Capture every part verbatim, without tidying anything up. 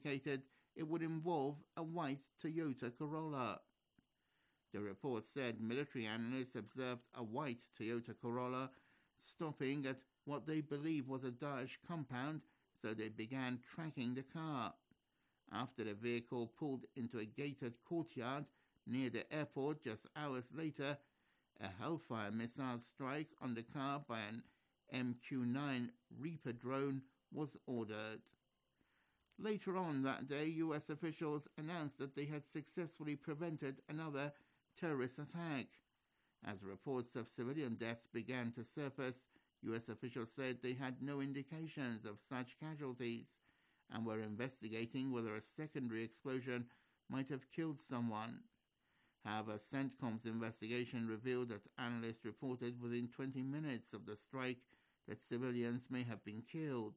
indicated it would involve a white Toyota Corolla. The report said military analysts observed a white Toyota Corolla stopping at what they believe was a Daesh compound, so they began tracking the car. After the vehicle pulled into a gated courtyard near the airport just hours later, a Hellfire missile strike on the car by an M Q nine Reaper drone was ordered. Later on that day, U S officials announced that they had successfully prevented another terrorist attack. As reports of civilian deaths began to surface, U S officials said they had no indications of such casualties and were investigating whether a secondary explosion might have killed someone. However, CENTCOM's investigation revealed that analysts reported within twenty minutes of the strike that civilians may have been killed.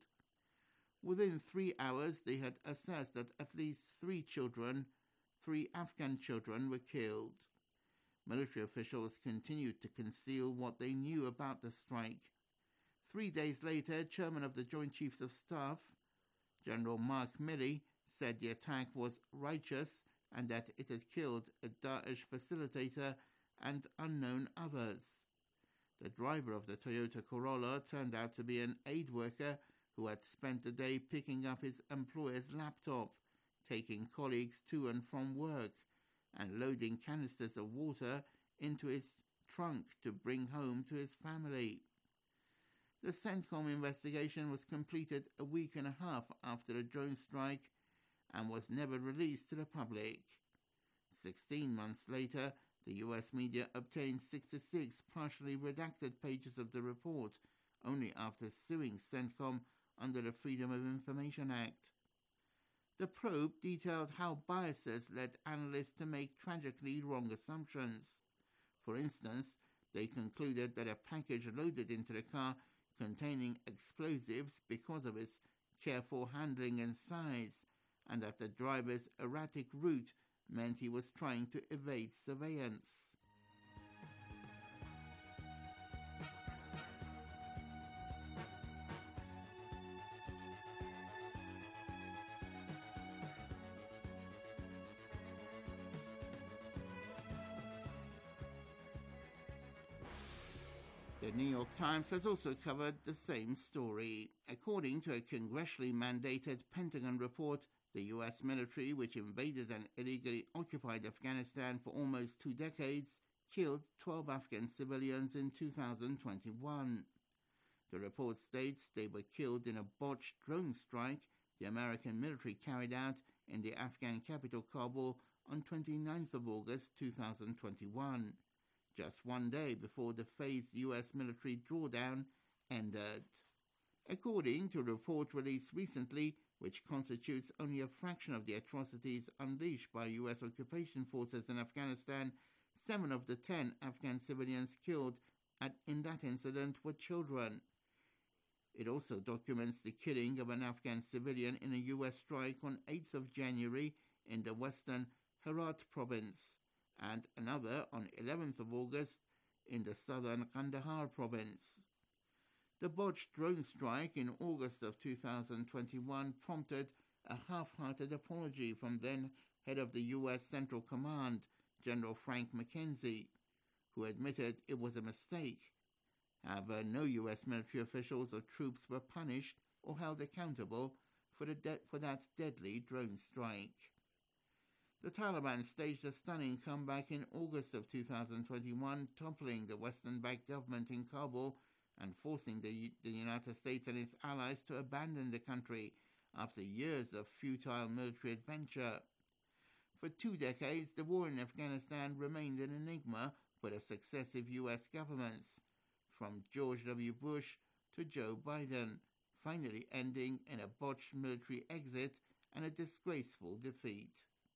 Within three hours, they had assessed that at least three children, three Afghan children, were killed. Military officials continued to conceal what they knew about the strike. Three days later, Chairman of the Joint Chiefs of Staff, General Mark Milley, said the attack was righteous and that it had killed a Daesh facilitator and unknown others. The driver of the Toyota Corolla turned out to be an aid worker who had spent the day picking up his employer's laptop, taking colleagues to and from work, and loading canisters of water into his trunk to bring home to his family. The CENTCOM investigation was completed a week and a half after the drone strike and was never released to the public. Sixteen months later, the U S media obtained sixty-six partially redacted pages of the report, only after suing CENTCOM under the Freedom of Information Act. The probe detailed how biases led analysts to make tragically wrong assumptions. For instance, they concluded that a package loaded into the car containing explosives because of its careful handling and size, and that the driver's erratic route meant he was trying to evade surveillance. The New York Times has also covered the same story. According to a congressionally mandated Pentagon report, the U S military, which invaded and illegally occupied Afghanistan for almost two decades, killed twelve Afghan civilians in two thousand twenty-one. The report states they were killed in a botched drone strike the American military carried out in the Afghan capital Kabul on twenty-ninth of August two thousand twenty-one, just one day before the phased U S military drawdown ended. According to a report released recently, which constitutes only a fraction of the atrocities unleashed by U S occupation forces in Afghanistan, seven of the ten Afghan civilians killed at, in that incident were children. It also documents the killing of an Afghan civilian in a U S strike on eighth of January in the western Herat province, and another on eleventh of August in the southern Kandahar province. The botched drone strike in August of two thousand twenty-one prompted a half-hearted apology from then head of the U S Central Command, General Frank McKenzie, who admitted it was a mistake. However, no U S military officials or troops were punished or held accountable for, the de- for that deadly drone strike. The Taliban staged a stunning comeback in August of two thousand twenty-one, toppling the Western-backed government in Kabul and forcing the, the United States and its allies to abandon the country after years of futile military adventure. For two decades, the war in Afghanistan remained an enigma for the successive U S governments, from George W. Bush to Joe Biden, finally ending in a botched military exit and a disgraceful defeat.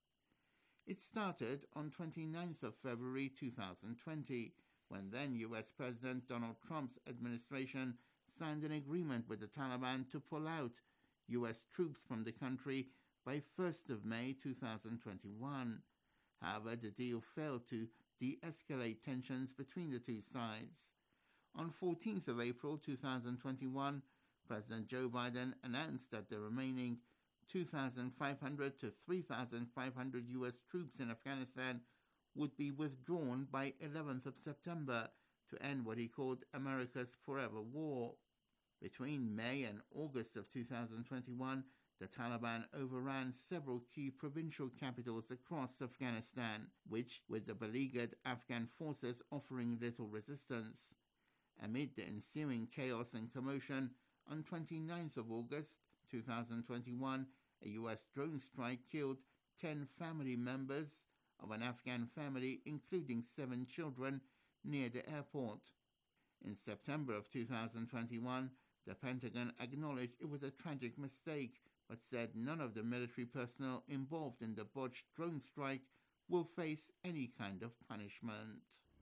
It started on twenty-ninth of February two thousand twenty, when then U S President Donald Trump's administration signed an agreement with the Taliban to pull out U S troops from the country by first of May two thousand twenty-one. However, the deal failed to de-escalate tensions between the two sides. On fourteenth of April two thousand twenty-one, President Joe Biden announced that the remaining two thousand five hundred to three thousand five hundred U S troops in Afghanistan would be withdrawn by eleventh of September to end what he called America's Forever War. Between May and August of two thousand twenty-one, the Taliban overran several key provincial capitals across Afghanistan, which, with the beleaguered Afghan forces offering little resistance. Amid the ensuing chaos and commotion, on twenty-ninth of August two thousand twenty-one, a U S drone strike killed ten family members of an Afghan family, including seven children, near the airport. In September of two thousand twenty-one, the Pentagon acknowledged it was a tragic mistake, but said none of the military personnel involved in the botched drone strike will face any kind of punishment.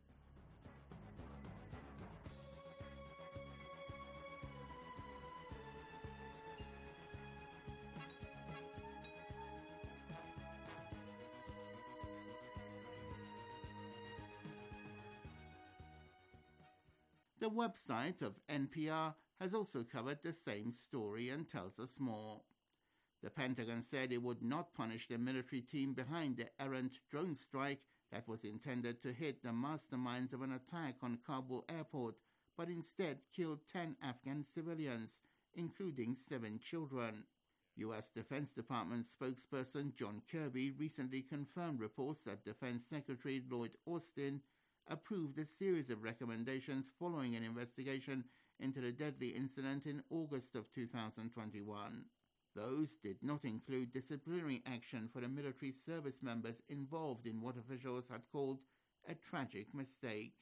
The website of N P R has also covered the same story and tells us more. The Pentagon said it would not punish the military team behind the errant drone strike that was intended to hit the masterminds of an attack on Kabul airport, but instead killed ten Afghan civilians, including seven children. U S Defense Department spokesperson John Kirby recently confirmed reports that Defense Secretary Lloyd Austin approved a series of recommendations following an investigation into the deadly incident in August of two thousand twenty-one. Those did not include disciplinary action for the military service members involved in what officials had called a tragic mistake.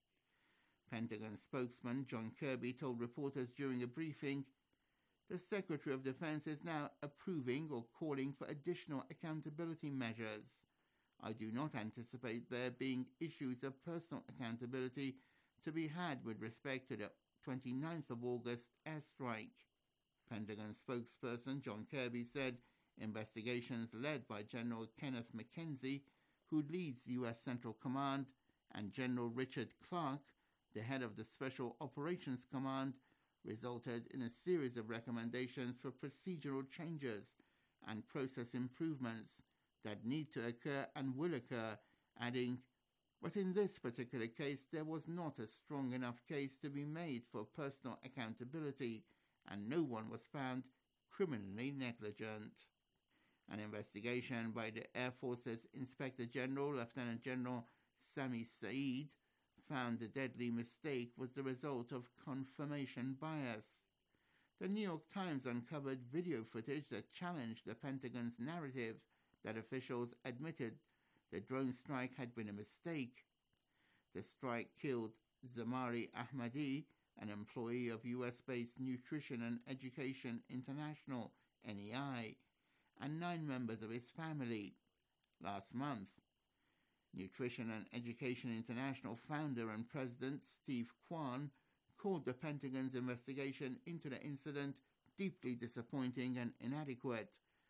Pentagon spokesman John Kirby told reporters during a briefing, "The Secretary of Defense is now approving or calling for additional accountability measures. I do not anticipate there being issues of personal accountability to be had with respect to the twenty-ninth of August airstrike." Pentagon spokesperson John Kirby said investigations led by General Kenneth McKenzie, who leads U S Central Command, and General Richard Clark, the head of the Special Operations Command, resulted in a series of recommendations for procedural changes and process improvements that need to occur and will occur, adding, "But in this particular case, there was not a strong enough case to be made for personal accountability, and no one was found criminally negligent." An investigation by the Air Force's Inspector General, Lieutenant General Sami Saeed, found the deadly mistake was the result of confirmation bias. The New York Times uncovered video footage that challenged the Pentagon's narrative that officials admitted the drone strike had been a mistake. The strike killed Zamari Ahmadi, an employee of U S-based Nutrition and Education International, N E I, and nine members of his family. Last month, Nutrition and Education International founder and president Steve Kwan called the Pentagon's investigation into the incident deeply disappointing and inadequate.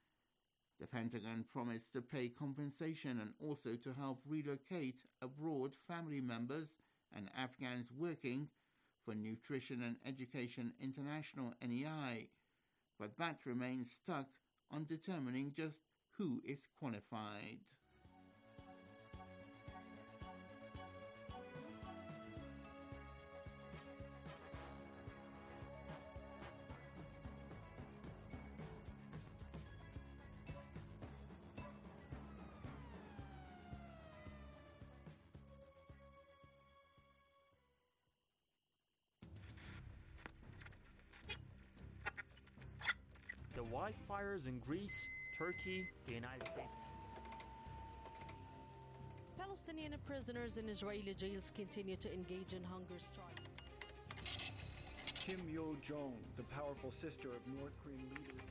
The Pentagon promised to pay compensation and also to help relocate abroad family members and Afghans working for Nutrition and Education International, N E I, but that remains stuck on determining just who is qualified. The wildfires in Greece, Turkey, the United States. Palestinian prisoners in Israeli jails continue to engage in hunger strikes. Kim Yo-jong, the powerful sister of North Korean leader.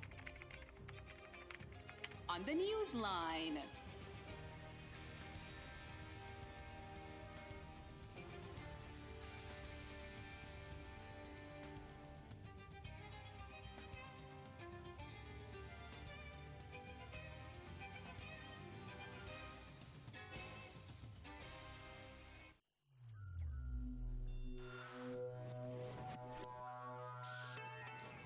On the Newsline. The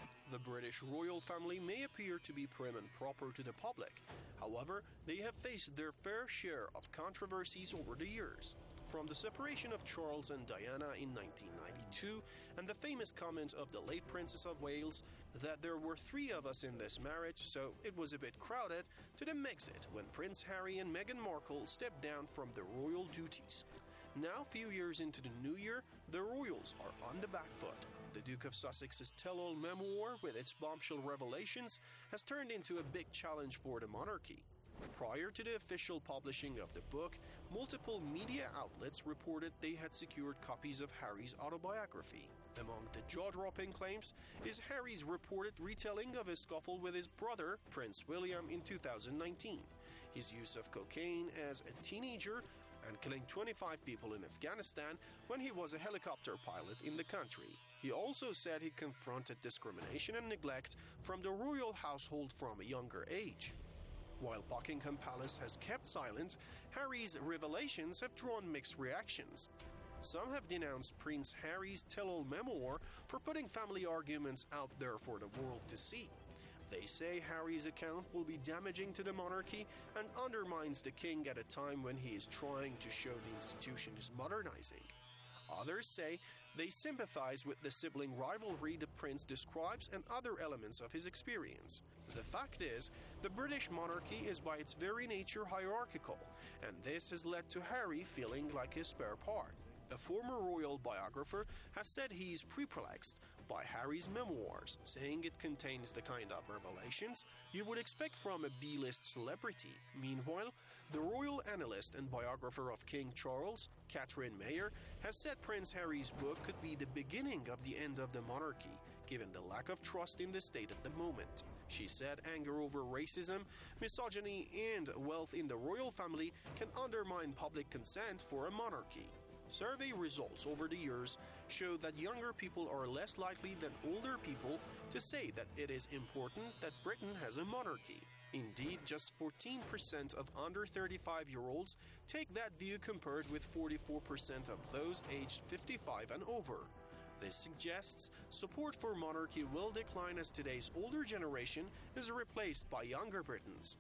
British royal family may appear to be prim and proper to the public. However, they have faced their fair share of controversies over the years. From the separation of Charles and Diana in nineteen ninety-two and the famous comment of the late Princess of Wales that there were three of us in this marriage, so it was a bit crowded, to the Megxit when Prince Harry and Meghan Markle stepped down from their royal duties. Now, few years into the new year, the royals are on the back foot. The Duke of Sussex's tell-all memoir, with its bombshell revelations, has turned into a big challenge for the monarchy. Prior to the official publishing of the book, multiple media outlets reported they had secured copies of Harry's autobiography. Among the jaw-dropping claims is Harry's reported retelling of his scuffle with his brother, Prince William, in two thousand nineteen, his use of cocaine as a teenager, and killing twenty-five people in Afghanistan when he was a helicopter pilot in the country. He also said he confronted discrimination and neglect from the royal household from a younger age. While Buckingham Palace has kept silent, Harry's revelations have drawn mixed reactions. Some have denounced Prince Harry's tell-all memoir for putting family arguments out there for the world to see. They say Harry's account will be damaging to the monarchy and undermines the king at a time when he is trying to show the institution is modernizing. Others say they sympathize with the sibling rivalry the prince describes and other elements of his experience. The fact is, the British monarchy is by its very nature hierarchical, and this has led to Harry feeling like his spare part. A former royal biographer has said he's perplexed by Harry's memoirs, saying it contains the kind of revelations you would expect from a B-list celebrity. Meanwhile, the royal analyst and biographer of King Charles, Catherine Mayer, has said Prince Harry's book could be the beginning of the end of the monarchy, given the lack of trust in the state at the moment. She said anger over racism, misogyny, and wealth in the royal family can undermine public consent for a monarchy. Survey results over the years show that younger people are less likely than older people to say that it is important that Britain has a monarchy. Indeed, just fourteen percent of under thirty-five-year-olds take that view compared with forty-four percent of those aged fifty-five and over. This suggests support for monarchy will decline as today's older generation is replaced by younger Britons.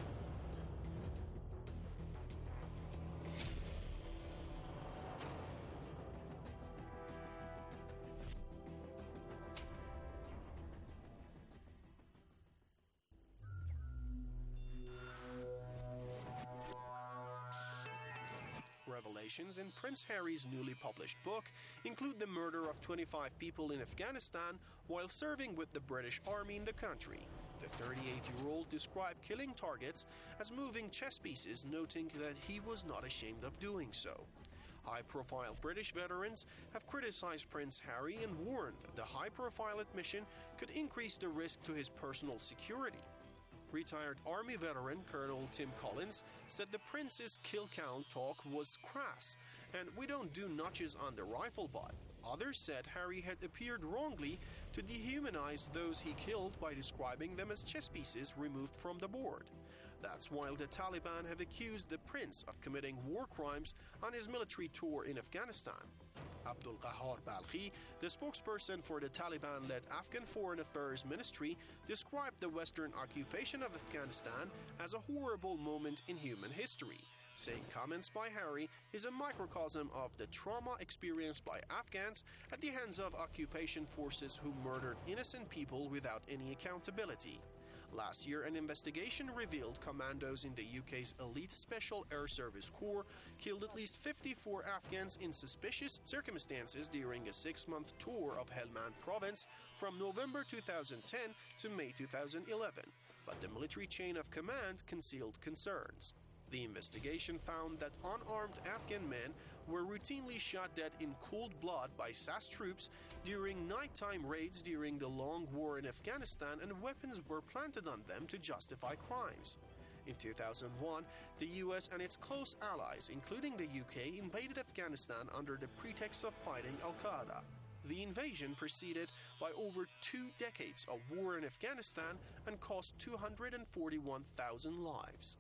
Revelations in Prince Harry's newly published book include the murder of twenty-five people in Afghanistan while serving with the British Army in the country. The thirty-eight-year-old described killing targets as moving chess pieces, noting that he was not ashamed of doing so. High-profile British veterans have criticized Prince Harry and warned the high-profile admission could increase the risk to his personal security. Retired Army veteran Colonel Tim Collins said the prince's kill count talk was crass, and we don't do notches on the rifle butt. Others said Harry had appeared wrongly to dehumanize those he killed by describing them as chess pieces removed from the board. That's while the Taliban have accused the prince of committing war crimes on his military tour in Afghanistan. Abdul Qahar Balkhi, the spokesperson for the Taliban-led Afghan Foreign Affairs Ministry, described the Western occupation of Afghanistan as a horrible moment in human history, saying comments by Harry is a microcosm of the trauma experienced by Afghans at the hands of occupation forces who murdered innocent people without any accountability. Last year, an investigation revealed commandos in the U K's elite Special Air Service Corps killed at least fifty-four Afghans in suspicious circumstances during a six-month tour of Helmand province from November two thousand ten to May two thousand eleven, but the military chain of command concealed concerns. The investigation found that unarmed Afghan men were routinely shot dead in cold blood by S A S troops during nighttime raids during the long war in Afghanistan, and weapons were planted on them to justify crimes. In two thousand one, the U S and its close allies, including the U K, invaded Afghanistan under the pretext of fighting Al-Qaeda. The invasion preceded by over two decades of war in Afghanistan and cost two hundred forty-one thousand lives.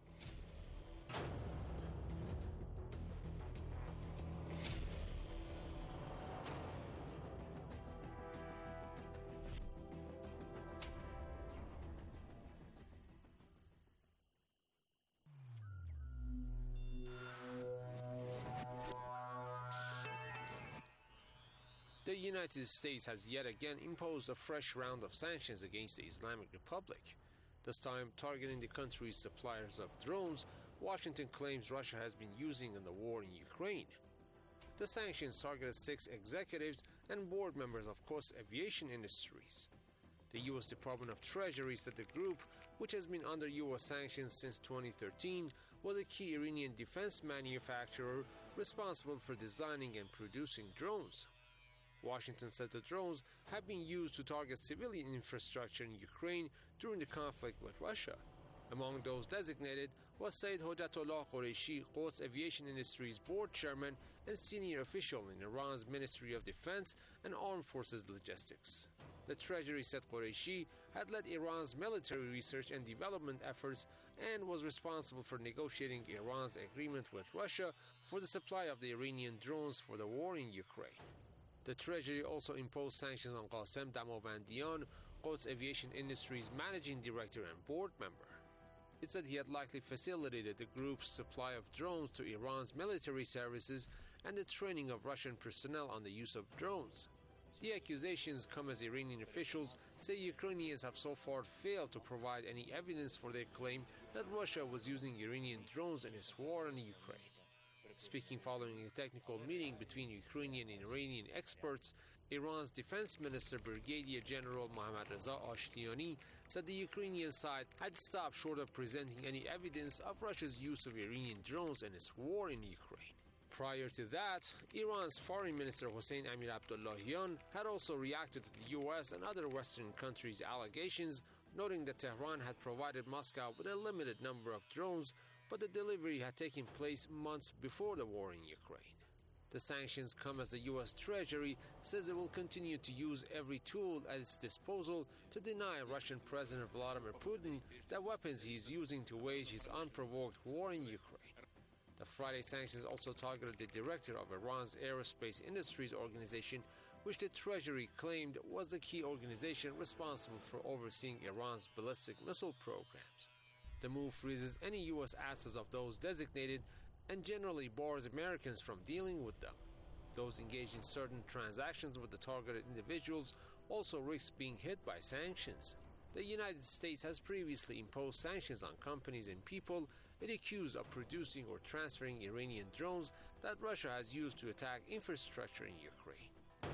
United States has yet again imposed a fresh round of sanctions against the Islamic Republic, this time targeting the country's suppliers of drones Washington claims Russia has been using in the war in Ukraine. The sanctions targeted six executives and board members of Quds Aviation Industries. The U S Department of Treasury said the group, which has been under U S sanctions since twenty thirteen, was a key Iranian defense manufacturer responsible for designing and producing drones. Washington said the drones have been used to target civilian infrastructure in Ukraine during the conflict with Russia. Among those designated was Said Hojatollah Qureshi, Quds Aviation Industries board chairman and senior official in Iran's Ministry of Defense and Armed Forces Logistics. The Treasury said Qureshi had led Iran's military research and development efforts and was responsible for negotiating Iran's agreement with Russia for the supply of the Iranian drones for the war in Ukraine. The Treasury also imposed sanctions on Qasem Damovandian, Quds Aviation Industries managing director and board member. It said he had likely facilitated the group's supply of drones to Iran's military services and the training of Russian personnel on the use of drones. The accusations come as Iranian officials say Ukrainians have so far failed to provide any evidence for their claim that Russia was using Iranian drones in its war in Ukraine. Speaking following a technical meeting between Ukrainian and Iranian experts, Iran's Defense Minister Brigadier General Mohammad Reza Ashtiani said the Ukrainian side had stopped short of presenting any evidence of Russia's use of Iranian drones in its war in Ukraine. Prior to that, Iran's Foreign Minister Hossein Amir Abdullahian had also reacted to the U S and other Western countries' allegations, noting that Tehran had provided Moscow with a limited number of drones, but the delivery had taken place months before the war in Ukraine. The sanctions come as the U S Treasury says it will continue to use every tool at its disposal to deny Russian President Vladimir Putin the weapons he is using to wage his unprovoked war in Ukraine. The Friday sanctions also targeted the director of Iran's Aerospace Industries Organization, which the Treasury claimed was the key organization responsible for overseeing Iran's ballistic missile programs. The move freezes any U S assets of those designated and generally bars Americans from dealing with them. Those engaged in certain transactions with the targeted individuals also risk being hit by sanctions. The United States has previously imposed sanctions on companies and people it accused of producing or transferring Iranian drones that Russia has used to attack infrastructure in Ukraine.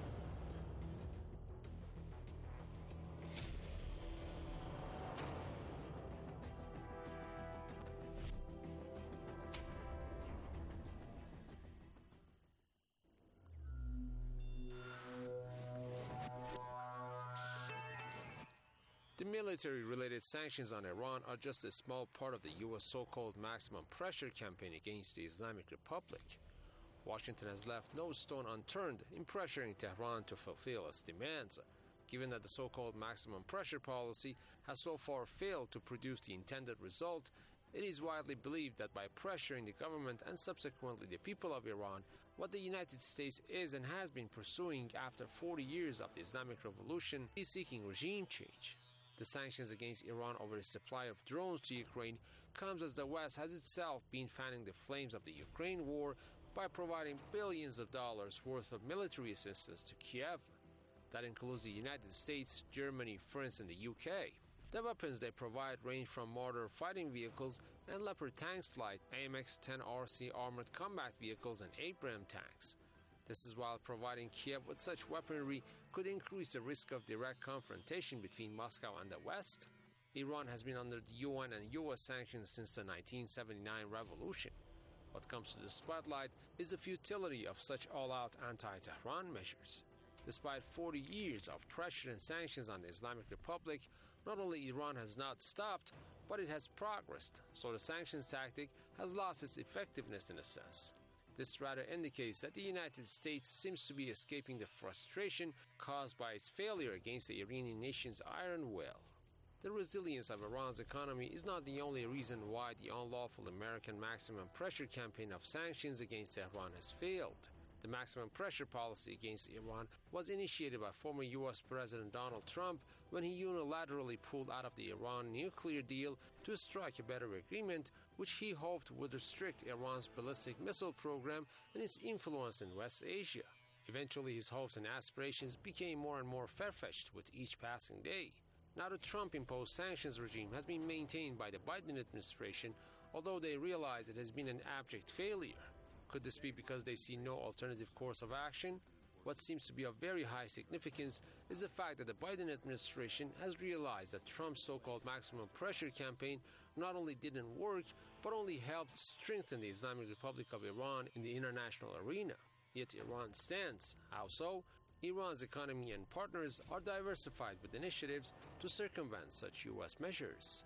The military-related sanctions on Iran are just a small part of the U S so-called maximum pressure campaign against the Islamic Republic. Washington has left no stone unturned in pressuring Tehran to fulfill its demands. Given that the so-called maximum pressure policy has so far failed to produce the intended result, it is widely believed that by pressuring the government and subsequently the people of Iran, what the United States is and has been pursuing after forty years of the Islamic Revolution is seeking regime change. The sanctions against Iran over the supply of drones to Ukraine comes as the West has itself been fanning the flames of the Ukraine war by providing billions of dollars worth of military assistance to Kiev. That includes the United States, Germany, France, and the U K. The weapons they provide range from Marder fighting vehicles and Leopard tanks like A M X ten R C armored combat vehicles and Abrams tanks. This is while providing Kiev with such weaponry could increase the risk of direct confrontation between Moscow and the West. Iran has been under the U N and U S sanctions since the nineteen seventy-nine revolution. What comes to the spotlight is the futility of such all-out anti-Tehran measures. Despite forty years of pressure and sanctions on the Islamic Republic, not only Iran has not stopped, but it has progressed, so the sanctions tactic has lost its effectiveness in a sense. This rather indicates that the United States seems to be escaping the frustration caused by its failure against the Iranian nation's iron will. The resilience of Iran's economy is not the only reason why the unlawful American maximum pressure campaign of sanctions against Tehran has failed. The maximum pressure policy against Iran was initiated by former U S President Donald Trump when he unilaterally pulled out of the Iran nuclear deal to strike a better agreement, which he hoped would restrict Iran's ballistic missile program and its influence in West Asia. Eventually, his hopes and aspirations became more and more far-fetched with each passing day. Now the Trump-imposed sanctions regime has been maintained by the Biden administration, although they realize it has been an abject failure. Could this be because they see no alternative course of action? What seems to be of very high significance is the fact that the Biden administration has realized that Trump's so-called maximum pressure campaign not only didn't work, but only helped strengthen the Islamic Republic of Iran in the international arena. Yet Iran stands. How so? Iran's economy and partners are diversified with initiatives to circumvent such U S measures.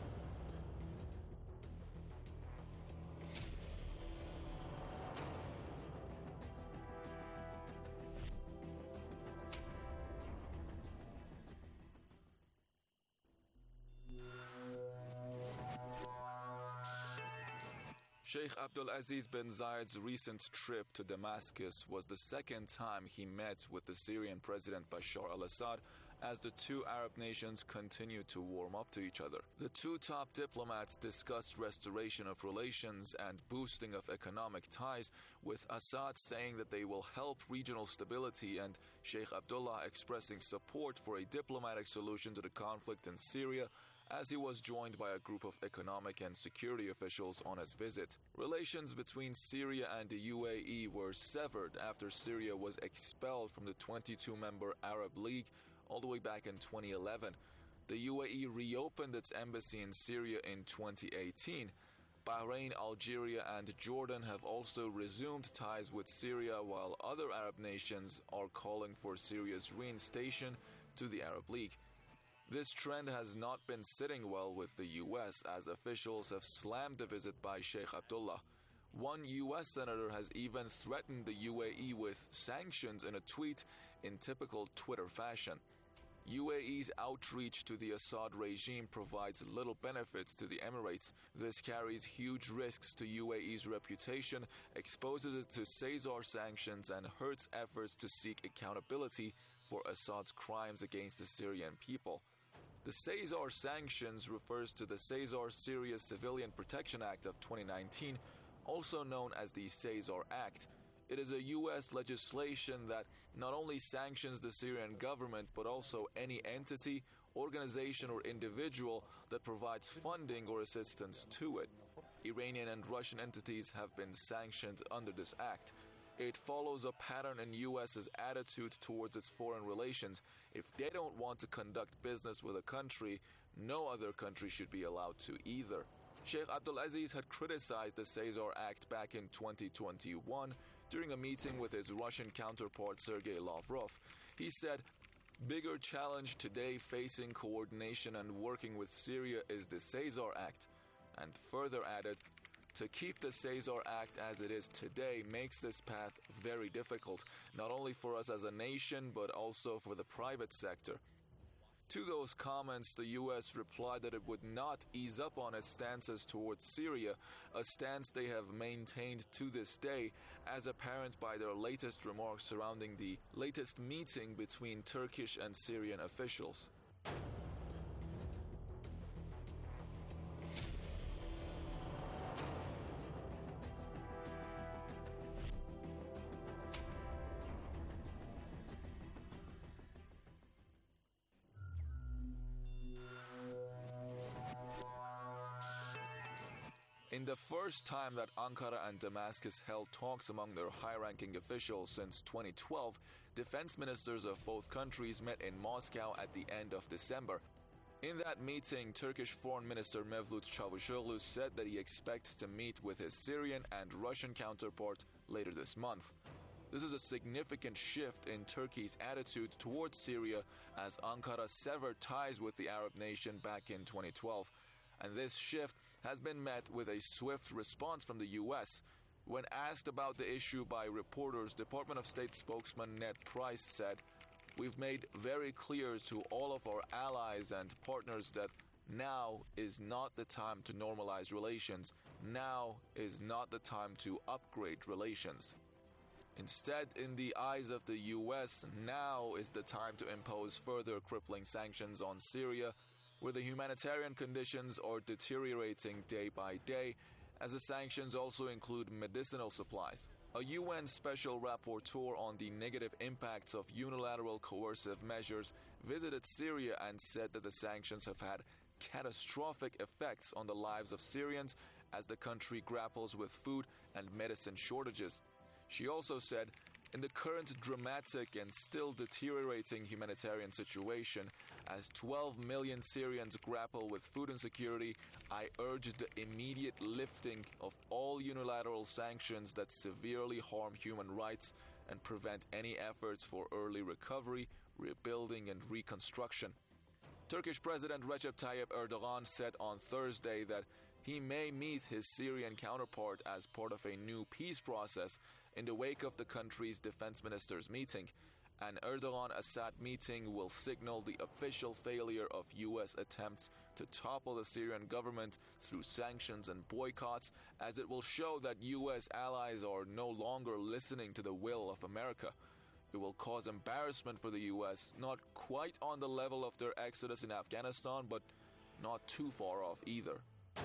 Sheikh Abdulaziz bin Zayed's recent trip to Damascus was the second time he met with the Syrian President Bashar al-Assad as the two Arab nations continue to warm up to each other. The two top diplomats discussed restoration of relations and boosting of economic ties, with Assad saying that they will help regional stability and Sheikh Abdullah expressing support for a diplomatic solution to the conflict in Syria, as he was joined by a group of economic and security officials on his visit. Relations between Syria and the U A E were severed after Syria was expelled from the twenty-two member Arab League all the way back in twenty eleven. The U A E reopened its embassy in Syria in twenty eighteen. Bahrain, Algeria, and Jordan have also resumed ties with Syria, while other Arab nations are calling for Syria's reinstation to the Arab League. This trend has not been sitting well with the U S, as officials have slammed the visit by Sheikh Abdullah. One U S senator has even threatened the U A E with sanctions in a tweet in typical Twitter fashion. U A E's outreach to the Assad regime provides little benefits to the Emirates. This carries huge risks to U A E's reputation, exposes it to Caesar sanctions, and hurts efforts to seek accountability for Assad's crimes against the Syrian people. The Caesar sanctions refers to the Caesar Syria Civilian Protection Act of twenty nineteen, also known as the Caesar Act. It is a U S legislation that not only sanctions the Syrian government, but also any entity, organization, or individual that provides funding or assistance to it. Iranian and Russian entities have been sanctioned under this act. It follows a pattern in U S's attitude towards its foreign relations. If they don't want to conduct business with a country, no other country should be allowed to either. Sheikh Abdulaziz had criticized the Caesar Act back in twenty twenty-one during a meeting with his Russian counterpart Sergei Lavrov. He said, "Bigger challenge today facing coordination and working with Syria is the Caesar Act," and further added, "To keep the Caesar Act as it is today makes this path very difficult, not only for us as a nation, but also for the private sector." To those comments, the U S replied that it would not ease up on its stances towards Syria, a stance they have maintained to this day, as apparent by their latest remarks surrounding the latest meeting between Turkish and Syrian officials. In the first time that Ankara and Damascus held talks among their high-ranking officials since twenty twelve, defense ministers of both countries met in Moscow at the end of December. In that meeting, Turkish Foreign Minister Mevlut Çavuşoğlu said that he expects to meet with his Syrian and Russian counterpart later this month. This is a significant shift in Turkey's attitude towards Syria, as Ankara severed ties with the Arab nation back in twenty twelve. And this shift has been met with a swift response from the U S. When asked about the issue by reporters, Department of State spokesman Ned Price said, "We've made very clear to all of our allies and partners that now is not the time to normalize relations. Now is not the time to upgrade relations. Instead, in the eyes of the U S, now is the time to impose further crippling sanctions on Syria, where the humanitarian conditions are deteriorating day by day, as the sanctions also include medicinal supplies." A U N special rapporteur on the negative impacts of unilateral coercive measures visited Syria and said that the sanctions have had catastrophic effects on the lives of Syrians as the country grapples with food and medicine shortages. She also said, "In the current dramatic and still deteriorating humanitarian situation, as twelve million Syrians grapple with food insecurity, I urge the immediate lifting of all unilateral sanctions that severely harm human rights and prevent any efforts for early recovery, rebuilding, and reconstruction." Turkish President Recep Tayyip Erdogan said on Thursday that he may meet his Syrian counterpart as part of a new peace process in the wake of the country's defense ministers' meeting. An Erdogan-Assad meeting will signal the official failure of U S attempts to topple the Syrian government through sanctions and boycotts, as it will show that U S allies are no longer listening to the will of America. It will cause embarrassment for the U S, not quite on the level of their exodus in Afghanistan, but not too far off either.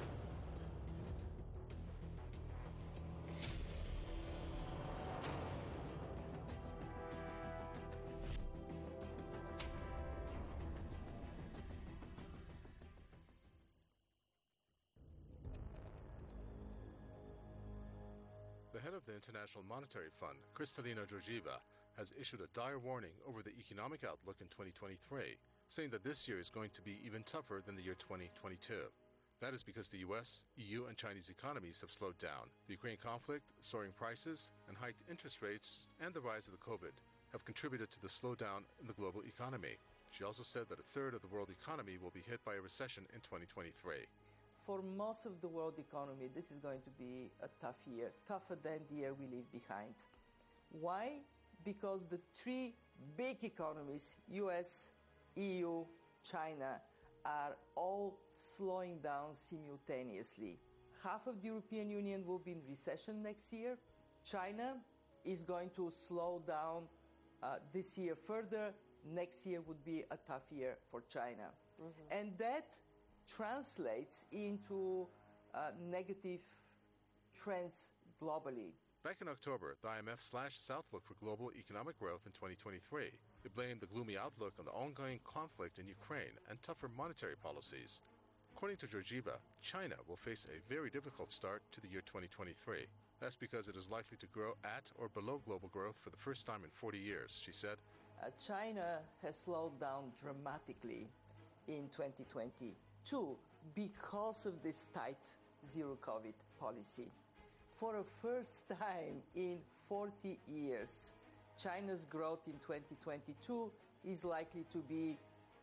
The head of the International Monetary Fund, Kristalina Georgieva, has issued a dire warning over the economic outlook in twenty twenty-three, saying that this year is going to be even tougher than the year twenty twenty-two. That is because the U S, E U, and Chinese economies have slowed down. The Ukraine conflict, soaring prices, and hiked interest rates, and the rise of the COVID have contributed to the slowdown in the global economy. She also said that a third of the world economy will be hit by a recession in twenty twenty-three. For most of the world economy, this is going to be a tough year, tougher than the year we leave behind. Why? Because the three big economies, U S, E U, China, are all slowing down simultaneously. Half of the European Union will be in recession next year. China is going to slow down uh, this year further. Next year would be a tough year for China. Mm-hmm. And that translates into uh, negative trends globally. Back in October, the I M F slashed its outlook for global economic growth in twenty twenty-three. It blamed the gloomy outlook on the ongoing conflict in Ukraine and tougher monetary policies. According to Georgieva, China will face a very difficult start to the year twenty twenty-three. That's because it is likely to grow at or below global growth for the first time in forty years, she said. Uh, China has slowed down dramatically in twenty twenty-two because of this tight zero-COVID policy. For the first time in forty years, China's growth in twenty twenty-two is likely to be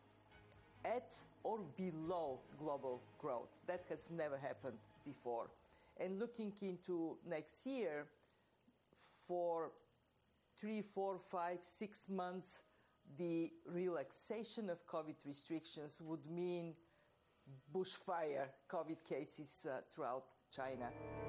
at or below global growth. That has never happened before. And looking into next year, for three, four, five, six months, the relaxation of COVID restrictions would mean bushfire COVID cases uh, throughout China.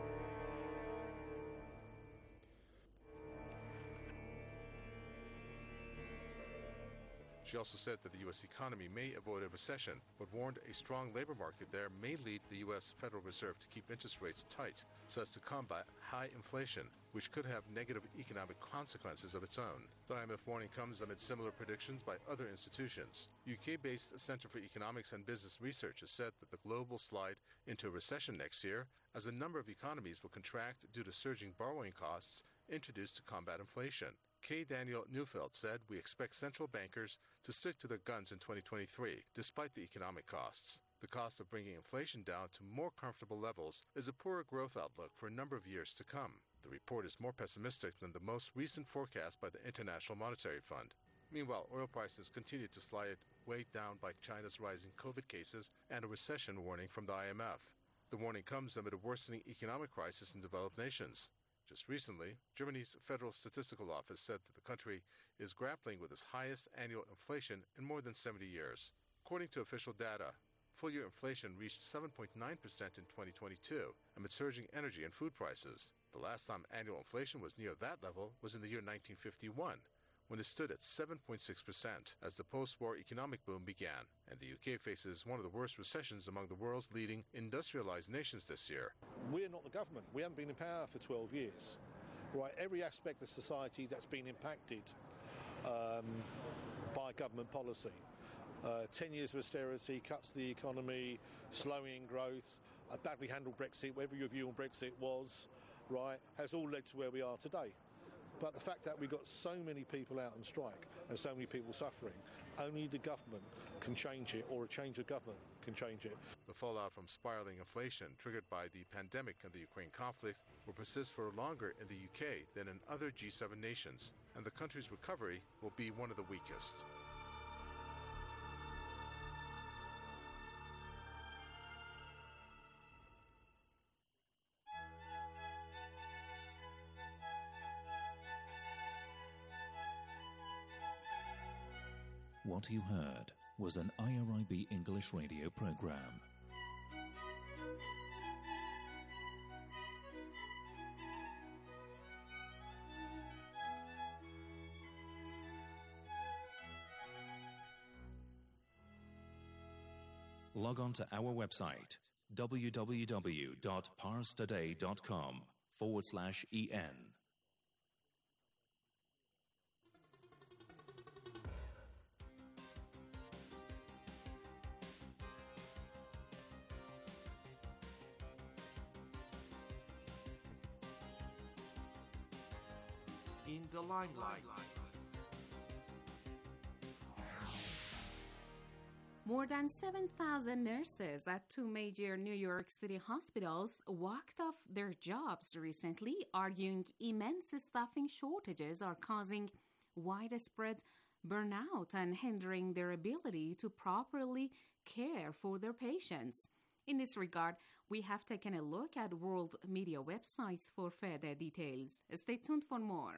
She also said that the U S economy may avoid a recession, but warned a strong labor market there may lead the U S Federal Reserve to keep interest rates tight so as to combat high inflation, which could have negative economic consequences of its own. The I M F warning comes amid similar predictions by other institutions. U K-based Center for Economics and Business Research has said that the globe will slide into a recession next year as a number of economies will contract due to surging borrowing costs introduced to combat inflation. K. Daniel Neufeld said, "We expect central bankers to stick to their guns in twenty twenty-three, despite the economic costs. The cost of bringing inflation down to more comfortable levels is a poorer growth outlook for a number of years to come." The report is more pessimistic than the most recent forecast by the International Monetary Fund. Meanwhile, oil prices continue to slide, weighed down by China's rising COVID cases and a recession warning from the I M F. The warning comes amid a worsening economic crisis in developed nations. Just recently, Germany's Federal Statistical Office said that the country is grappling with its highest annual inflation in more than seventy years. According to official data, full-year inflation reached seven point nine percent in twenty twenty-two amid surging energy and food prices. The last time annual inflation was near that level was in the year nineteen fifty-one, when it stood at seven point six percent as the post-war economic boom began. And the U K faces one of the worst recessions among the world's leading industrialized nations this year. We're not the government. We haven't been in power for twelve years. right, every aspect of society that's been impacted um, by government policy. Uh, ten years of austerity, cuts to the economy, slowing growth, a badly handled Brexit, whatever your view on Brexit was, right, has all led to where we are today. But the fact that we've got so many people out on strike and so many people suffering, only the government can change it, or a change of government can change it. The fallout from spiraling inflation triggered by the pandemic and the Ukraine conflict will persist for longer in the U K than in other G seven nations, and the country's recovery will be one of the weakest. What you heard was an I R I B English radio program. Log on to our website, www.parstoday.com forward slash en. In the limelight. More than seven thousand nurses at two major New York City hospitals walked off their jobs recently, arguing immense staffing shortages are causing widespread burnout and hindering their ability to properly care for their patients. In this regard, we have taken a look at world media websites for further details. Stay tuned for more.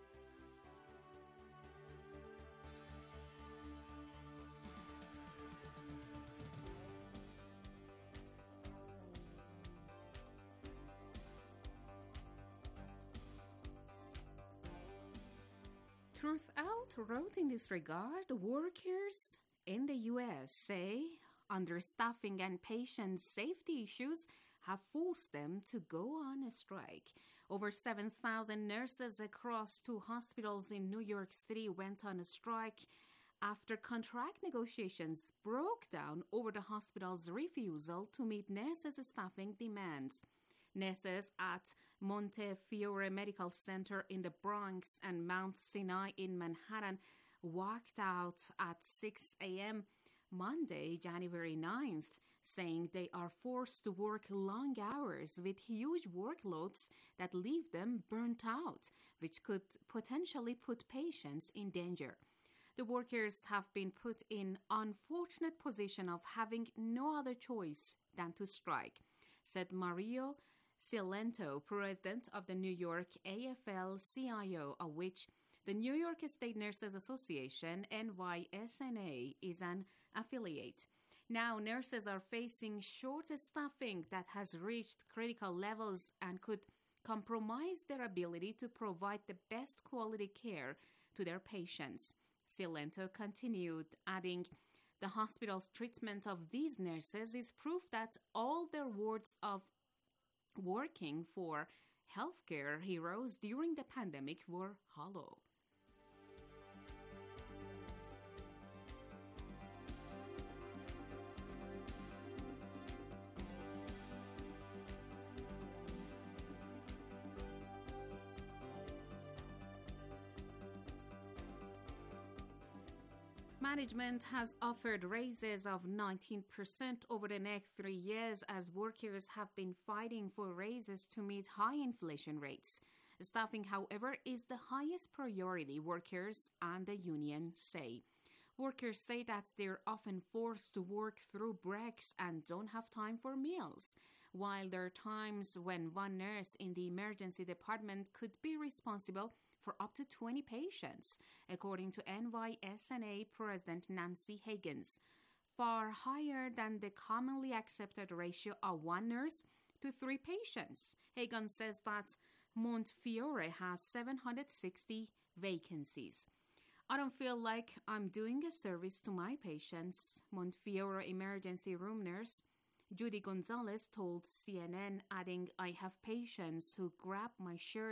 Truth Out wrote in this regard, workers in the U S say understaffing and patient safety issues have forced them to go on a strike. Over seven thousand nurses across two hospitals in New York City went on a strike after contract negotiations broke down over the hospital's refusal to meet nurses' staffing demands. Nurses at Montefiore Medical Center in the Bronx and Mount Sinai in Manhattan walked out at six a.m. Monday, January ninth, saying they are forced to work long hours with huge workloads that leave them burnt out, which could potentially put patients in danger. The workers have been put in unfortunate position of having no other choice than to strike, said Mario Cilento, president of the New York A F L C I O, of which the New York State Nurses Association, N Y S N A, is an affiliate. Now, nurses are facing short staffing that has reached critical levels and could compromise their ability to provide the best quality care to their patients. Cilento continued, adding, the hospital's treatment of these nurses is proof that all their words of working for healthcare heroes during the pandemic were hollow. Management has offered raises of nineteen percent over the next three years as workers have been fighting for raises to meet high inflation rates. Staffing, however, is the highest priority, workers and the union say. Workers say that they're often forced to work through breaks and don't have time for meals, while there are times when one nurse in the emergency department could be responsible for up to twenty patients, according to N Y S N A President Nancy Higgins, far higher than the commonly accepted ratio of one nurse to three patients. Higgins says that Montefiore has seven hundred sixty vacancies. I don't feel like I'm doing a service to my patients, Montefiore emergency room nurse Judy Gonzalez told C N N, adding, I have patients who grab my shirt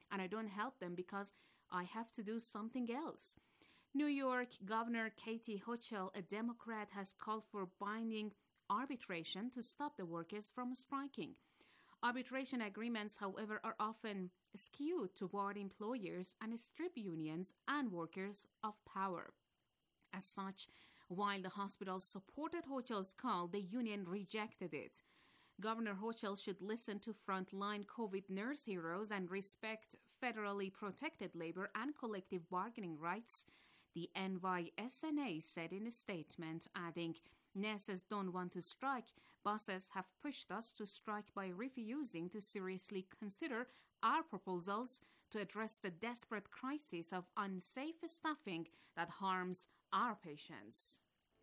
and I don't help them because I have to do something else. New York Governor Katie Hochul, a Democrat, has called for binding arbitration to stop the workers from striking. Arbitration agreements, however, are often skewed toward employers and strip unions and workers of power. As such, while the hospitals supported Hochul's call, the union rejected it. Governor Hochul should listen to frontline COVID nurse heroes and respect federally protected labor and collective bargaining rights, the N Y S N A said in a statement, adding, "Nurses don't want to strike. Bosses have pushed us to strike by refusing to seriously consider our proposals to address the desperate crisis of unsafe staffing that harms our patients."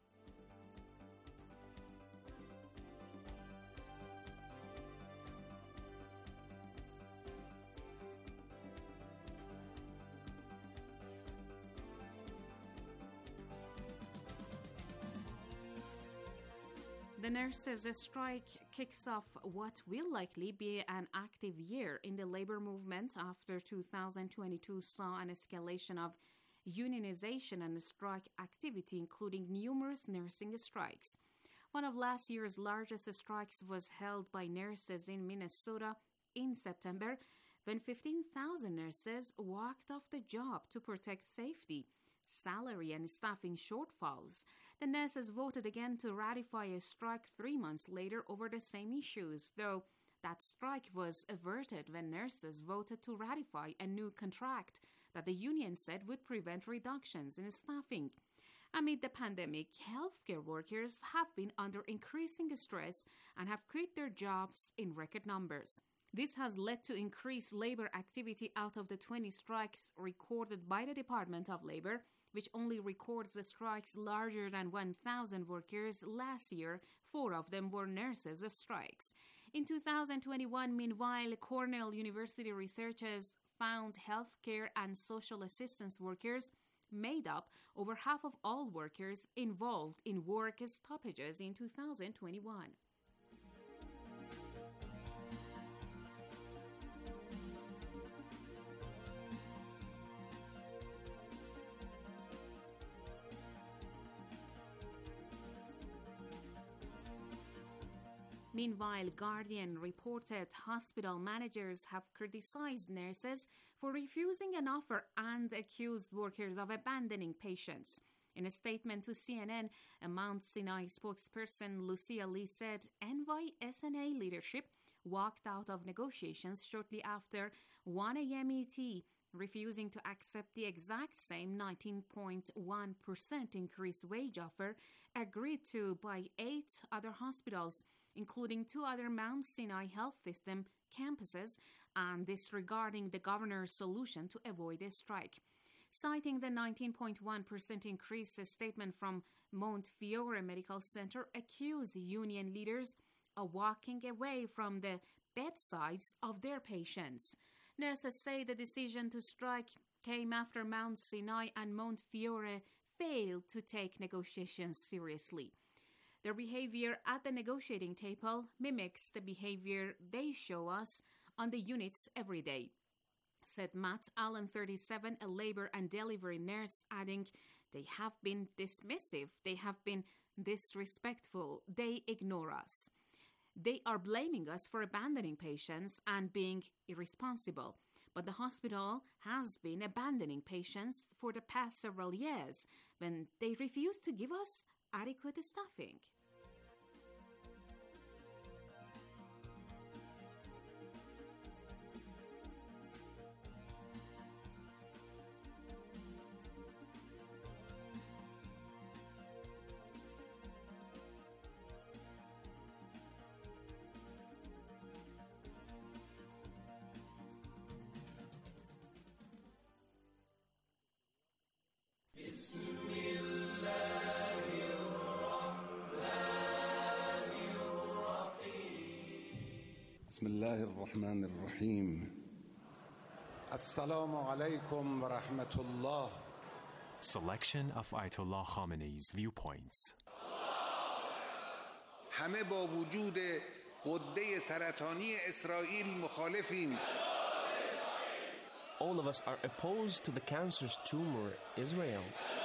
The nurses' strike kicks off what will likely be an active year in the labor movement after two thousand twenty-two saw an escalation of unionization and strike activity, including numerous nursing strikes. One of last year's largest strikes was held by nurses in Minnesota in September, when fifteen thousand nurses walked off the job to protect safety, salary, and staffing shortfalls. The nurses voted again to ratify a strike three months later over the same issues, though that strike was averted when nurses voted to ratify a new contract that the union said would prevent reductions in staffing. Amid the pandemic, healthcare workers have been under increasing stress and have quit their jobs in record numbers. This has led to increased labor activity. Out of the twenty strikes recorded by the Department of Labor, which only records the strikes larger than one thousand workers last year, four of them were nurses' strikes. In two thousand twenty-one, meanwhile, Cornell University researchers found healthcare and social assistance workers made up over half of all workers involved in work stoppages in two thousand twenty-one. Meanwhile, Guardian reported hospital managers have criticized nurses for refusing an offer and accused workers of abandoning patients. In a statement to C N N, a Mount Sinai spokesperson, Lucia Lee, said N Y S N A leadership walked out of negotiations shortly after one a.m. E T, refusing to accept the exact same nineteen point one percent increased wage offer agreed to by eight other hospitals, including two other Mount Sinai Health System campuses, and disregarding the governor's solution to avoid a strike. Citing the nineteen point one percent increase, a statement from Montefiore Medical Center accused union leaders of walking away from the bedsides of their patients. Nurses say the decision to strike came after Mount Sinai and Montefiore failed to take negotiations seriously. Their behavior at the negotiating table mimics the behavior they show us on the units every day, said Matt Allen, thirty-seven, a labor and delivery nurse, adding, "They have been dismissive, they have been disrespectful, they ignore us. They are blaming us for abandoning patients and being irresponsible. But the hospital has been abandoning patients for the past several years when they refuse to give us adequate staffing." بسم الله الرحمن الرحيم السلام عليكم ورحمة الله. Selection of Ayatollah Khamenei's viewpoints. همه با وجود غده سرطانی اسرائیل مخالفیم. all of us are opposed to the cancer's tumor, Israel.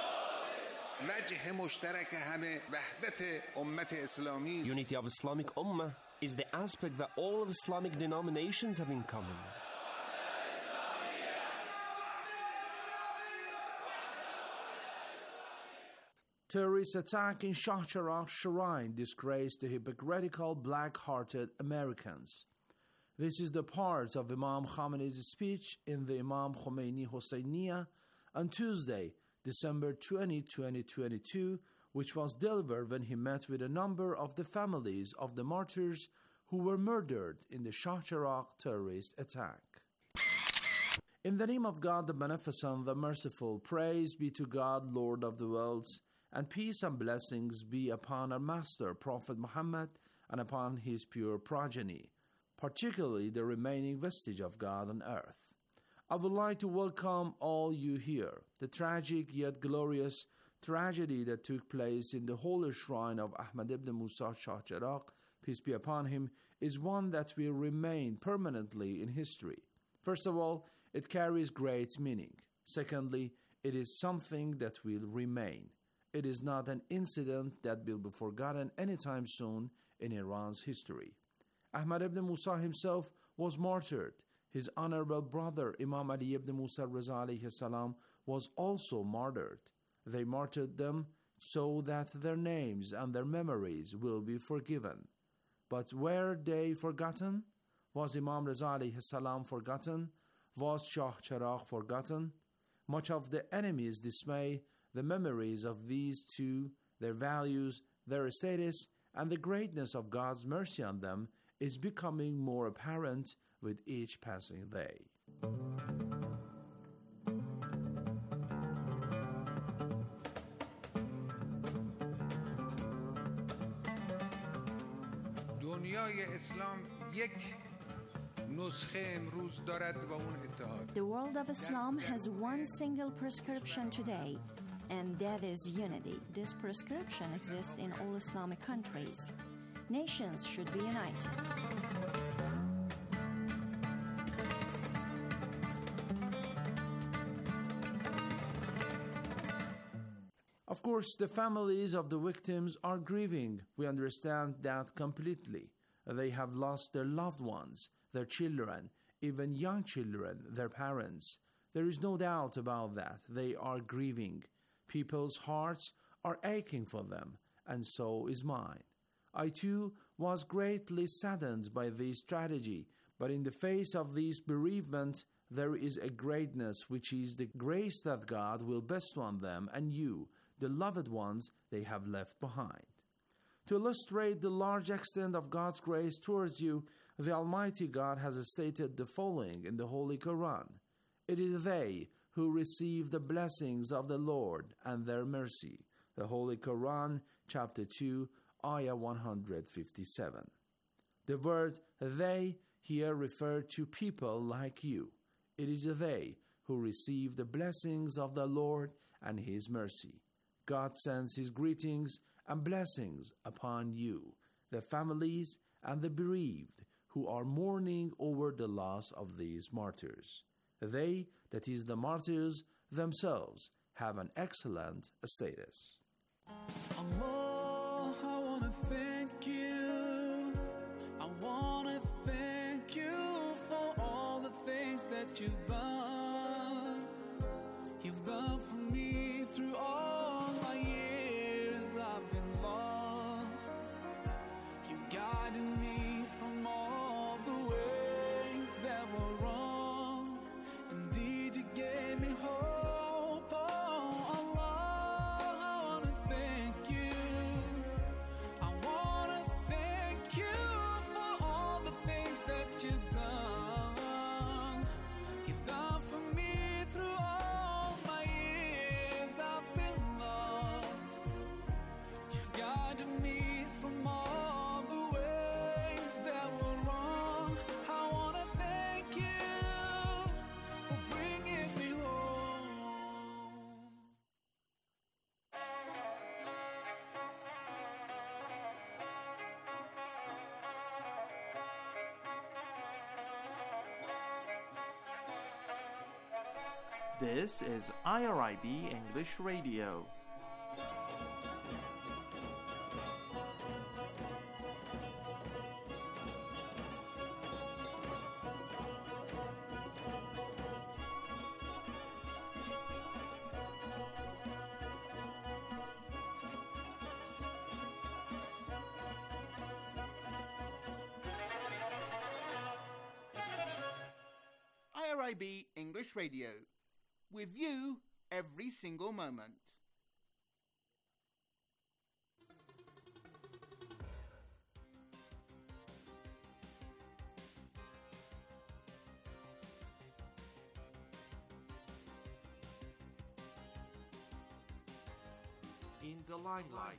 Unity of Islamic Ummah is the aspect that all of Islamic denominations have in common. Terrorist attack in Shah Cheragh Shrine disgraced the hypocritical black-hearted Americans. This is the part of Imam Khamenei's speech in the Imam Khomeini Hosseiniya on Tuesday, December twentieth, twenty twenty-two, which was delivered when he met with a number of the families of the martyrs who were murdered in the Shah Cheragh terrorist attack. In the name of God, the Beneficent, the Merciful, praise be to God, Lord of the worlds, and peace and blessings be upon our Master, Prophet Muhammad, and upon his pure progeny, particularly the remaining vestige of God on earth. I would like to welcome all you here. The tragic yet glorious tragedy that took place in the holy shrine of Ahmad ibn Musa Shah Cheragh, peace be upon him, is one that will remain permanently in history. First of all, it carries great meaning. Secondly, it is something that will remain. It is not an incident that will be forgotten anytime soon in Iran's history. Ahmad ibn Musa himself was martyred. His honorable brother Imam Ali ibn Musa Reza alayhi salam was also martyred. They martyred them so that their names and their memories will be forgiven. But were they forgotten? Was Imam Reza alayhi salam forgotten? Was Shah Cheragh forgotten? Much of the enemy's dismay, the memories of these two, their values, their status, and the greatness of God's mercy on them is becoming more apparent with each passing day. The world of Islam has one single prescription today, and that is unity. This prescription exists in all Islamic countries. Nations should be united. Of course, the families of the victims are grieving. We understand that completely. They have lost their loved ones, their children, even young children, their parents. There is no doubt about that. They are grieving. People's hearts are aching for them, and so is mine. I too was greatly saddened by this tragedy, but in the face of this bereavement, there is a greatness which is the grace that God will bestow on them and you, the loved ones they have left behind. To illustrate the large extent of God's grace towards you, the Almighty God has stated the following in the Holy Quran. It is they who receive the blessings of the Lord and their mercy. The Holy Quran, chapter two, ayah one hundred fifty-seven. The word they here refer to people like you. It is they who receive the blessings of the Lord and his mercy. God sends his greetings and blessings upon you, the families and the bereaved who are mourning over the loss of these martyrs. They, that is the martyrs themselves, have an excellent status. Allah, I want to thank you. I want to thank you for all the things that you've done. You've done for me through all my years I've been lost. You guided me from all the ways that were wrong. Indeed, you gave me hope. Oh, Allah, I want to thank you. I want to thank you for all the things that you've done. You've done This is I R I B English Radio. I R I B English Radio, with you every single moment. In the limelight.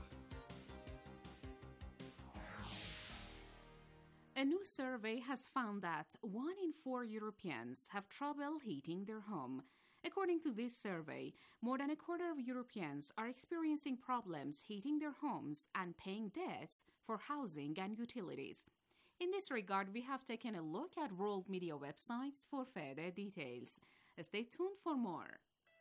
A new survey has found that one in four Europeans have trouble heating their home. According to this survey, more than a quarter of Europeans are experiencing problems heating their homes and paying debts for housing and utilities. In this regard, we have taken a look at world media websites for further details. Stay tuned for more.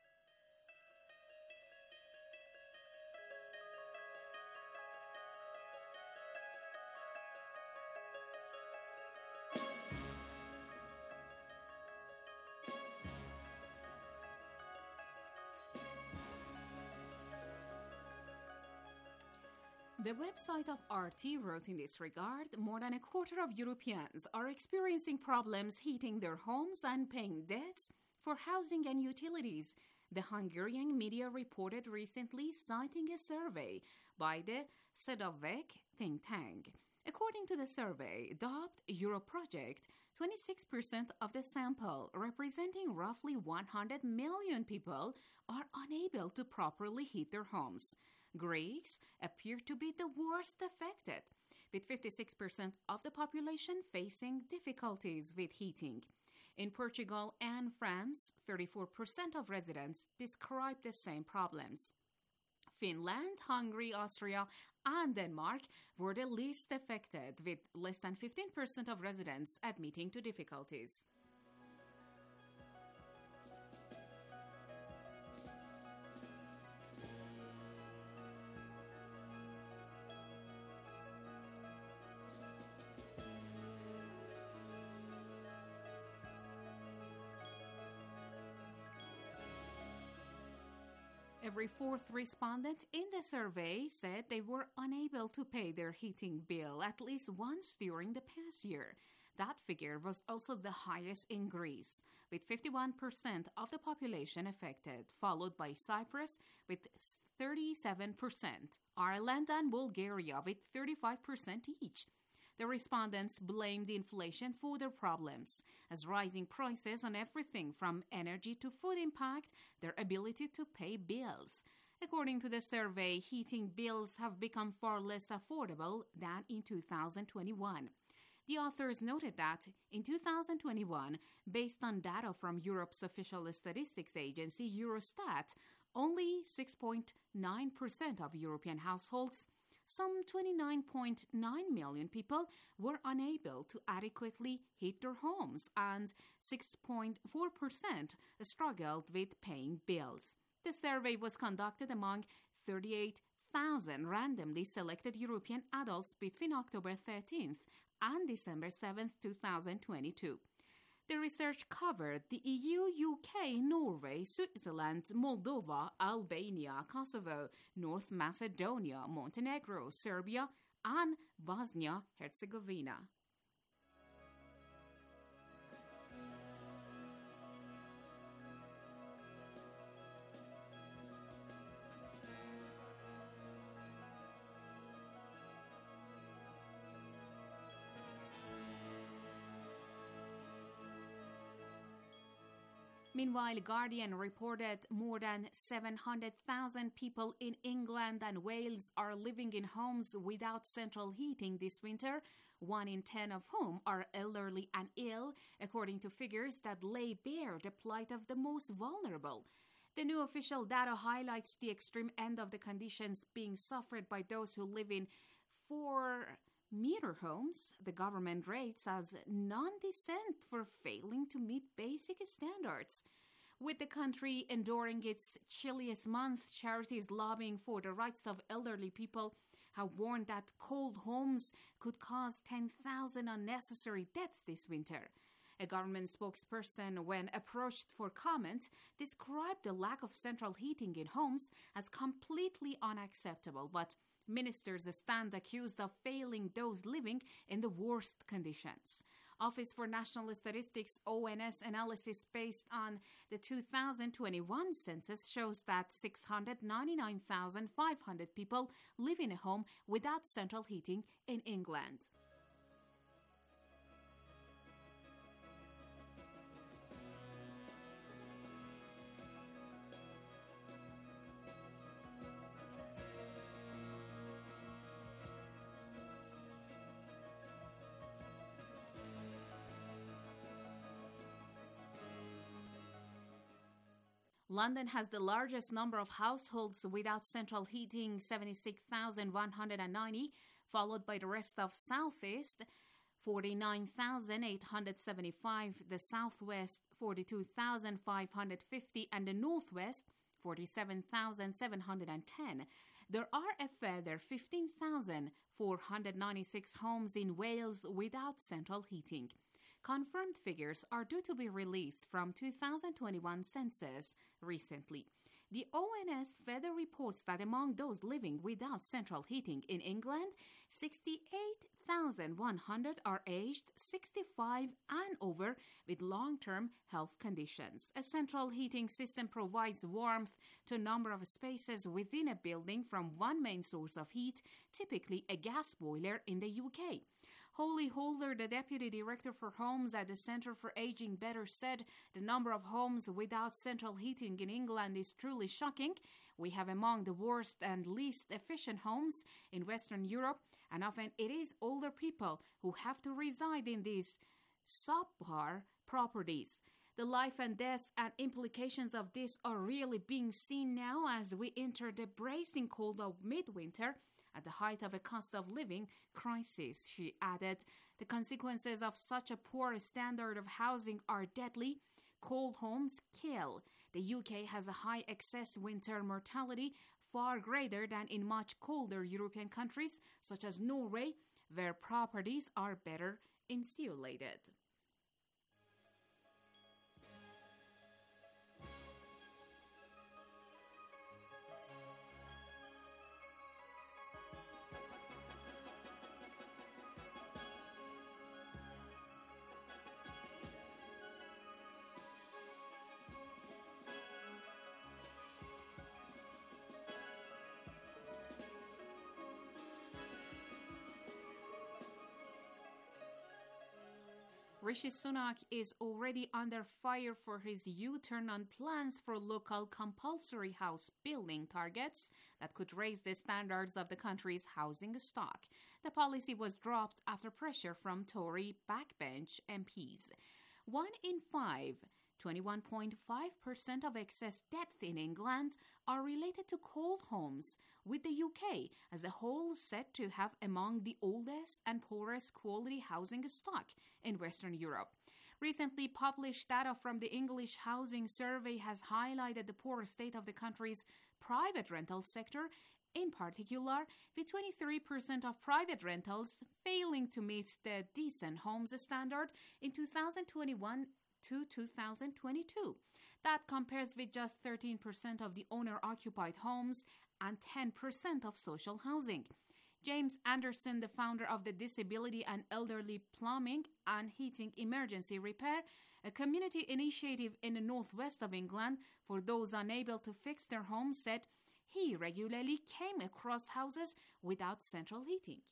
The website of R T wrote in this regard, more than a quarter of Europeans are experiencing problems heating their homes and paying debts for housing and utilities. The Hungarian media reported recently, citing a survey by the Sedavec think tank. According to the survey, dubbed Euro Project, twenty-six percent of the sample, representing roughly one hundred million people, are unable to properly heat their homes. Greeks appear to be the worst affected, with fifty-six percent of the population facing difficulties with heating. In Portugal and France, thirty-four percent of residents describe the same problems. Finland, Hungary, Austria, and Denmark were the least affected, with less than fifteen percent of residents admitting to difficulties. Every fourth respondent in the survey said they were unable to pay their heating bill at least once during the past year. That figure was also the highest in Greece, with fifty-one percent of the population affected, followed by Cyprus with thirty-seven percent, Ireland and Bulgaria with thirty-five percent each. The respondents blamed inflation for their problems, as rising prices on everything from energy to food impact their ability to pay bills. According to the survey, heating bills have become far less affordable than in two thousand twenty-one. The authors noted that in two thousand twenty-one, based on data from Europe's official statistics agency Eurostat, only six point nine percent of European households, some twenty-nine point nine million people, were unable to adequately heat their homes, and six point four percent struggled with paying bills. The survey was conducted among thirty-eight thousand randomly selected European adults between October thirteenth and December seventh, two thousand twenty-two. The research covered the E U, U K, Norway, Switzerland, Moldova, Albania, Kosovo, North Macedonia, Montenegro, Serbia, and Bosnia-Herzegovina. Meanwhile, Guardian reported more than seven hundred thousand people in England and Wales are living in homes without central heating this winter, one in ten of whom are elderly and ill, according to figures that lay bare the plight of the most vulnerable. The new official data highlights the extreme end of the conditions being suffered by those who live in four meter homes. The government rates as non-dissent for failing to meet basic standards. With the country enduring its chilliest month, charities lobbying for the rights of elderly people have warned that cold homes could cause ten thousand unnecessary deaths this winter. A government spokesperson, when approached for comment, described the lack of central heating in homes as completely unacceptable, but ministers stand accused of failing those living in the worst conditions. Office for National Statistics O N S analysis based on the two thousand twenty-one census shows that six hundred ninety-nine thousand five hundred people live in a home without central heating in England. London has the largest number of households without central heating, seventy-six thousand one hundred ninety, followed by the rest of Southeast, forty-nine thousand eight hundred seventy-five, the Southwest, forty-two thousand five hundred fifty, and the Northwest, forty-seven thousand seven hundred ten. There are a further fifteen thousand four hundred ninety-six homes in Wales without central heating. Confirmed figures are due to be released from two thousand twenty-one census recently. The O N S further reports that among those living without central heating in England, sixty-eight thousand one hundred are aged sixty-five and over with long-term health conditions. A central heating system provides warmth to a number of spaces within a building from one main source of heat, typically a gas boiler in the U K. Holly Holder, the Deputy Director for Homes at the Centre for Aging Better, said the number of homes without central heating in England is truly shocking. We have among the worst and least efficient homes in Western Europe, and often it is older people who have to reside in these subpar properties. The life and death and implications of this are really being seen now as we enter the bracing cold of midwinter, at the height of a cost of living crisis, she added. The consequences of such a poor standard of housing are deadly. Cold homes kill. The U K has a high excess winter mortality, far greater than in much colder European countries, such as Norway, where properties are better insulated. Rishi Sunak is already under fire for his U-turn on plans for local compulsory house building targets that could raise the standards of the country's housing stock. The policy was dropped after pressure from Tory backbench M Ps. One in five, twenty-one point five percent of excess deaths in England are related to cold homes, with the U K as a whole set to have among the oldest and poorest quality housing stock in Western Europe. Recently published data from the English Housing Survey has highlighted the poor state of the country's private rental sector, in particular, with twenty-three percent of private rentals failing to meet the decent homes standard in two thousand twenty-one to two thousand twenty-two. That compares with just thirteen percent of the owner-occupied homes and ten percent of social housing. James Anderson, the founder of the Disability and Elderly Plumbing and Heating Emergency Repair, a community initiative in the northwest of England for those unable to fix their homes, said he regularly came across houses without central heating.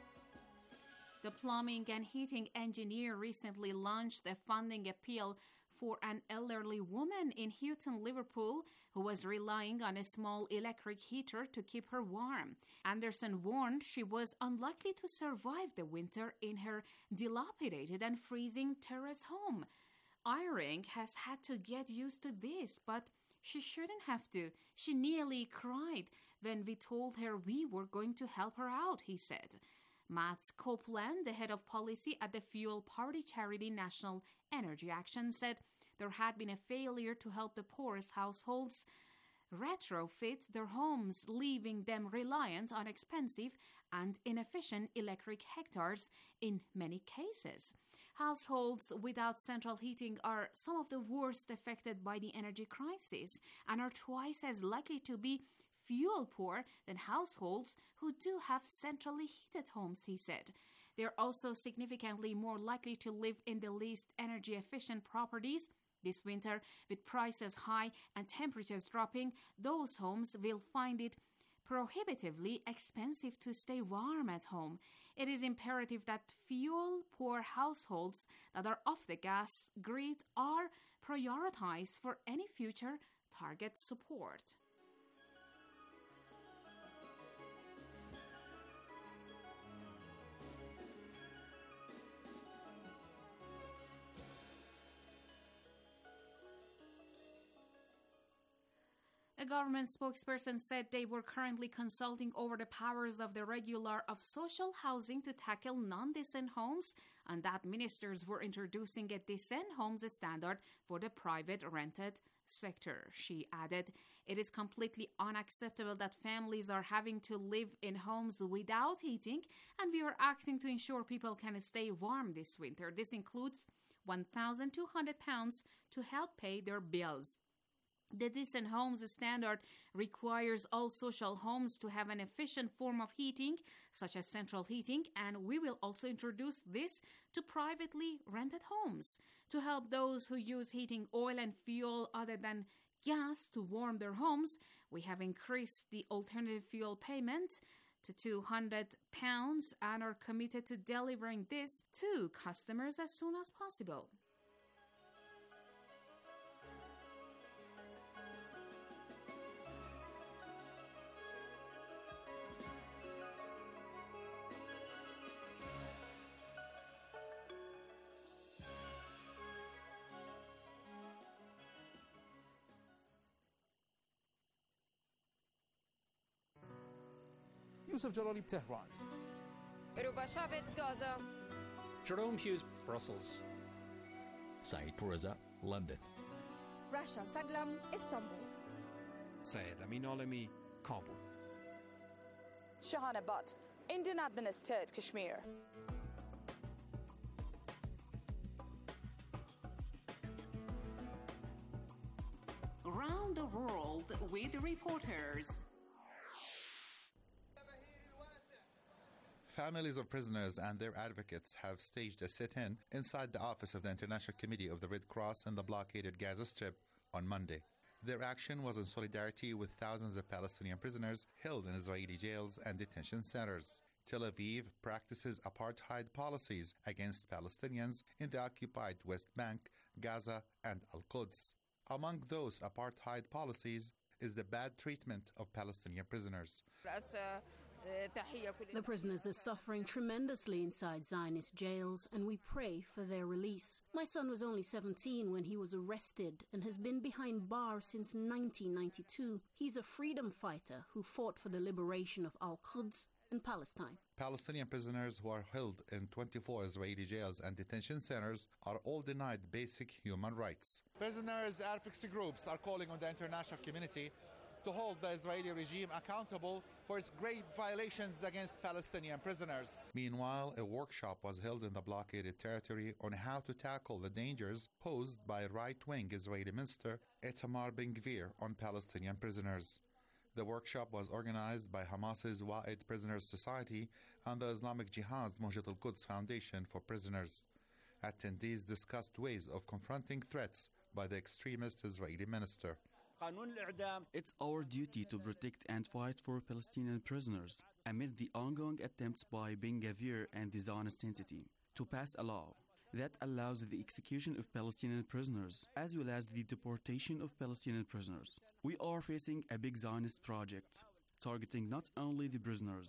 The plumbing and heating engineer recently launched a funding appeal for an elderly woman in Houghton, Liverpool, who was relying on a small electric heater to keep her warm. Anderson warned she was unlikely to survive the winter in her dilapidated and freezing terrace home. Eyring has had to get used to this, but she shouldn't have to. She nearly cried when we told her we were going to help her out, he said. Matt Copeland, the head of policy at the fuel party charity National Energy Action, said there had been a failure to help the poorest households retrofit their homes, leaving them reliant on expensive and inefficient electric hectares in many cases. Households without central heating are some of the worst affected by the energy crisis and are twice as likely to be fuel poor than households who do have centrally heated homes, he said. They're also significantly more likely to live in the least energy efficient properties. This winter, with prices high and temperatures dropping, those homes will find it prohibitively expensive to stay warm at home. It is imperative that fuel-poor households that are off the gas grid are prioritized for any future target support. A government spokesperson said they were currently consulting over the powers of the Regulator of Social Housing to tackle non-decent homes, and that ministers were introducing a decent homes standard for the private rented sector. She added, "It is completely unacceptable that families are having to live in homes without heating, and we are acting to ensure people can stay warm this winter. This includes one thousand two hundred pounds to help pay their bills." The Decent Homes Standard requires all social homes to have an efficient form of heating, such as central heating, and we will also introduce this to privately rented homes. To help those who use heating oil and fuel other than gas to warm their homes, we have increased the alternative fuel payment to two hundred pounds and are committed to delivering this to customers as soon as possible. يوسف جلالي بتهران. Ruba Shabit, Gaza. Jerome Hughes, Brussels. Saeed Poureza, London. Rasha Saglam, Istanbul. Syed Amin Alami, Kabul. Shahana Butt, Indian administered Kashmir. Around the world with reporters. Families of prisoners and their advocates have staged a sit-in inside the office of the International Committee of the Red Cross in the blockaded Gaza Strip on Monday. Their action was in solidarity with thousands of Palestinian prisoners held in Israeli jails and detention centers. Tel Aviv practices apartheid policies against Palestinians in the occupied West Bank, Gaza, and Al-Quds. Among those apartheid policies is the bad treatment of Palestinian prisoners. The prisoners are suffering tremendously inside Zionist jails, and we pray for their release. My son was only seventeen when he was arrested and has been behind bars since nineteen ninety-two. He's a freedom fighter who fought for the liberation of Al-Quds and Palestine. Palestinian prisoners who are held in twenty-four Israeli jails and detention centers are all denied basic human rights. Prisoners' advocacy groups are calling on the international community to hold the Israeli regime accountable for its grave violations against Palestinian prisoners. Meanwhile, a workshop was held in the blockaded territory on how to tackle the dangers posed by right-wing Israeli minister Itamar Ben-Gvir on Palestinian prisoners. The workshop was organized by Hamas's Wa'id Prisoners Society and the Islamic Jihad's Mujahid al-Quds Foundation for Prisoners. Attendees discussed ways of confronting threats by the extremist Israeli minister. It's our duty to protect and fight for Palestinian prisoners amid the ongoing attempts by Ben-Gvir and the Zionist entity to pass a law that allows the execution of Palestinian prisoners, as well as the deportation of Palestinian prisoners. We are facing a big Zionist project, targeting not only the prisoners,